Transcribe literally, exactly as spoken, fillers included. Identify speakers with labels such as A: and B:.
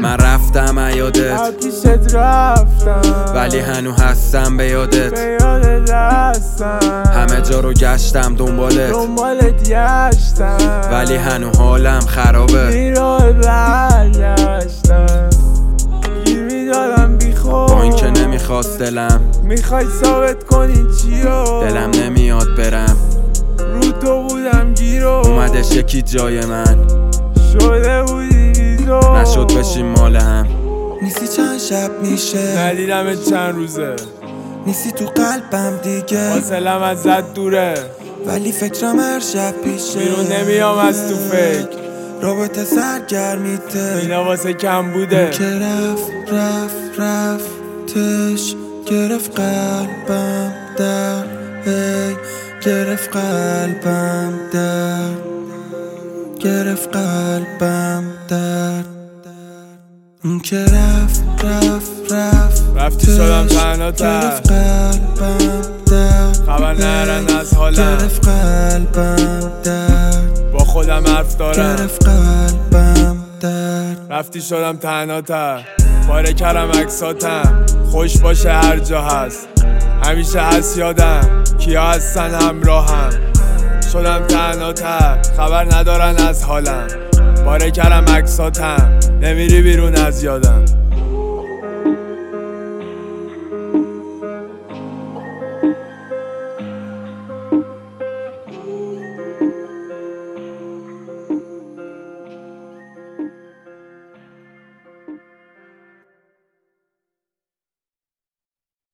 A: من رفتم ایادت
B: پیشت رفتم
A: ولی هنو هستم به یادت
B: به یادت هستم
A: همه جا رو گشتم دنبالت
B: دنبالت گشتم
A: ولی هنو حالم خرابه
B: بیراه برگشتم گیر میدادم بی خود
A: با این که نمیخواست دلم
B: میخوای ثابت کنی چیو
A: دلم نمیاد برم
B: رو تو بودم گیرو
A: اومدش یکی جای من
B: شده بودی بیزو
A: نشد بشیم مال هم
C: نیستی چند شب میشه
B: ندیدمت چند روزه
C: نیستی تو قلبم دیگه
B: فاصلم ازت دوره
C: ولی فکرم هر شب پیشه
B: بیرون نمیام از تو فکر
C: رابطه سرگرمیته
B: اینا واسه کم بوده
C: که رفت رفت رفتش گرفت قلبم در هی گرفت قلبم در گرفت قلبم در اون که رفت رفت رفت
B: رفتی شدم تنها تر
C: گرفت قلبم در
B: خبر نرن از حالم
C: گرفت قلبم در
B: با خودم حرف دارم
C: گرفت قلبم در
B: رفتی شدم تنها تر پاره کردم عکساتم خوش باشه هر جا هست همیشه هست یادم کیا هستن همراهم شدم تنها تر خبر ندارن از حالم پاره کردم عکساتم نمیری بیرون از یادم